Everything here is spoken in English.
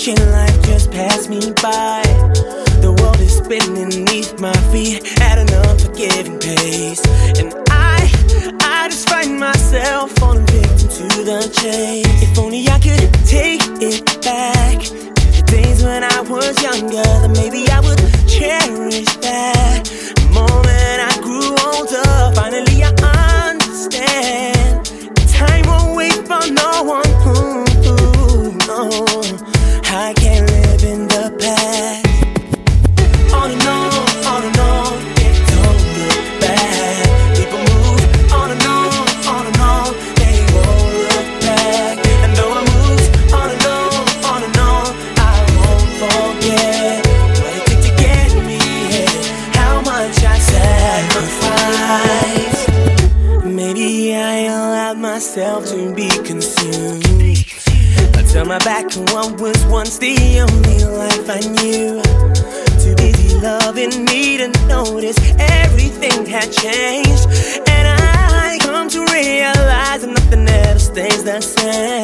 watching life just pass me by. The world is spinning beneath my feet at an unforgiving pace, and I just find myself falling victim to the chase. If only I could take it back to the days when I was younger, then maybe I would cherish that moment I grew older. Finally I understand time won't wait for no one. No, I can't live in the past. On and on, they don't look back. People move on and on, they won't look back. And though I move on and on, I won't forget what it took to get me here, how much I sacrificed. Maybe I allowed myself to be consumed. I turned my back on what was once the only life I knew. Too busy loving me to notice everything had changed. And I come to realize that nothing ever stays the same.